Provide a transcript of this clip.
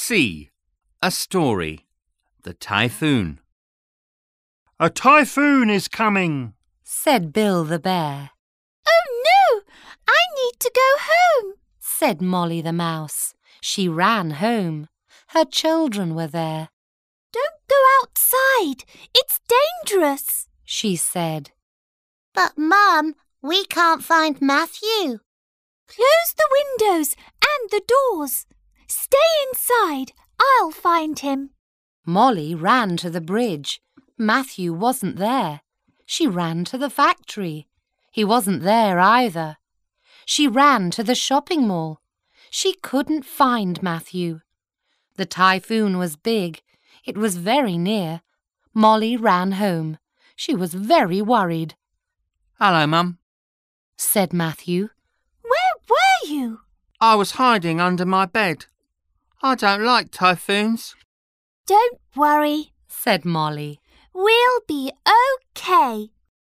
C. A story. The typhoon. A typhoon is coming, said Bill the bear. Oh no, I need to go home, said Molly the mouse. She ran home. Her children were there. Don't go outside, it's dangerous, she said. But Mum, we can't find Matthew. Close the windows and the doors. Stay inside, I'll find him. Molly ran to the bridge. Matthew wasn't there. She ran to the factory. He wasn't there either. She ran to the shopping mall. She couldn't find Matthew. The typhoon was big. It was very near. Molly ran home. She was very worried. Hello, Mum, said Matthew. Where were you? I was hiding under my bed. I don't like typhoons. Don't worry, said Molly. We'll be okay.